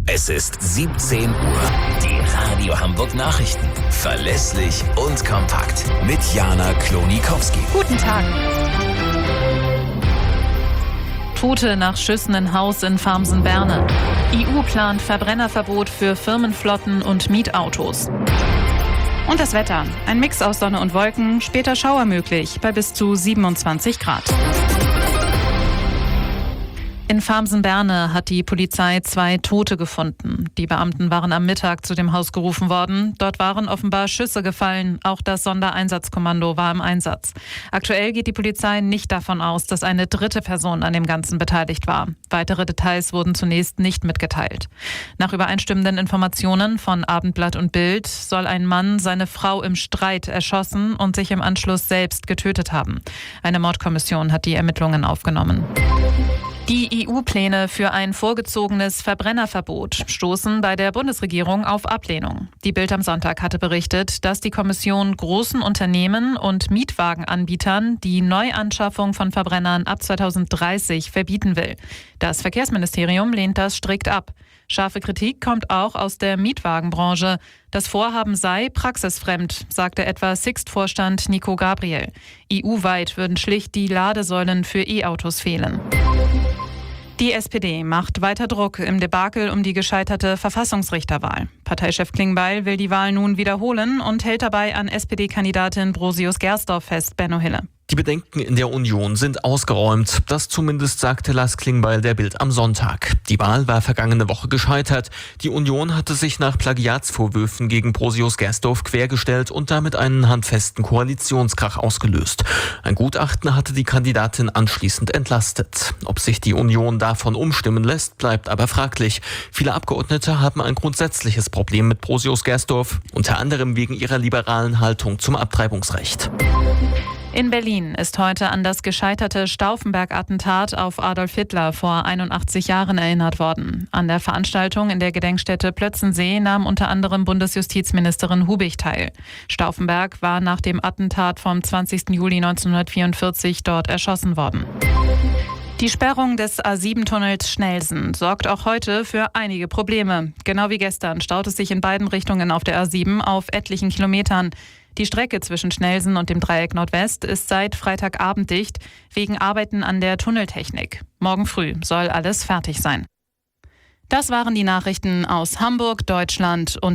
Es ist 17 Uhr. Die Radio Hamburg Nachrichten. Verlässlich und kompakt. Mit Jana Klonikowski. Guten Tag. Tote nach Schüssen in Haus in Farmsen-Berne. EU plant Verbrennerverbot für Firmenflotten und Mietautos. Und das Wetter. Ein Mix aus Sonne und Wolken, später Schauer möglich bei bis zu 27 Grad. In Farmsen-Berne hat die Polizei 2 Tote gefunden. Die Beamten waren am Mittag zu dem Haus gerufen worden. Dort waren offenbar Schüsse gefallen. Auch das Sondereinsatzkommando war im Einsatz. Aktuell geht die Polizei nicht davon aus, dass eine dritte Person an dem Ganzen beteiligt war. Weitere Details wurden zunächst nicht mitgeteilt. Nach übereinstimmenden Informationen von Abendblatt und Bild soll ein Mann seine Frau im Streit erschossen und sich im Anschluss selbst getötet haben. Eine Mordkommission hat die Ermittlungen aufgenommen. Die EU-Pläne für ein vorgezogenes Verbrennerverbot stoßen bei der Bundesregierung auf Ablehnung. Die Bild am Sonntag hatte berichtet, dass die Kommission großen Unternehmen und Mietwagenanbietern die Neuanschaffung von Verbrennern ab 2030 verbieten will. Das Verkehrsministerium lehnt das strikt ab. Scharfe Kritik kommt auch aus der Mietwagenbranche. Das Vorhaben sei praxisfremd, sagte etwa Sixt-Vorstand Nico Gabriel. EU-weit würden schlicht die Ladesäulen für E-Autos fehlen. Die SPD macht weiter Druck im Debakel um die gescheiterte Verfassungsrichterwahl. Parteichef Klingbeil will die Wahl nun wiederholen und hält dabei an SPD-Kandidatin Brosius-Gersdorf fest, Benno Hille. Die Bedenken in der Union sind ausgeräumt. Das zumindest sagte Lars Klingbeil der Bild am Sonntag. Die Wahl war vergangene Woche gescheitert. Die Union hatte sich nach Plagiatsvorwürfen gegen Brosius-Gersdorf quergestellt und damit einen handfesten Koalitionskrach ausgelöst. Ein Gutachten hatte die Kandidatin anschließend entlastet. Ob sich die Union davon umstimmen lässt, bleibt aber fraglich. Viele Abgeordnete haben ein grundsätzliches Problem mit Brosius-Gersdorf, unter anderem wegen ihrer liberalen Haltung zum Abtreibungsrecht. In Berlin ist heute an das gescheiterte Stauffenberg-Attentat auf Adolf Hitler vor 81 Jahren erinnert worden. An der Veranstaltung in der Gedenkstätte Plötzensee nahm unter anderem Bundesjustizministerin Hubig teil. Stauffenberg war nach dem Attentat vom 20. Juli 1944 dort erschossen worden. Die Sperrung des A7-Tunnels Schnellsen sorgt auch heute für einige Probleme. Genau wie gestern staut es sich in beiden Richtungen auf der A7 auf etlichen Kilometern. Die Strecke zwischen Schnellsen und dem Dreieck Nordwest ist seit Freitagabend dicht, wegen Arbeiten an der Tunneltechnik. Morgen früh soll alles fertig sein. Das waren die Nachrichten aus Hamburg, Deutschland und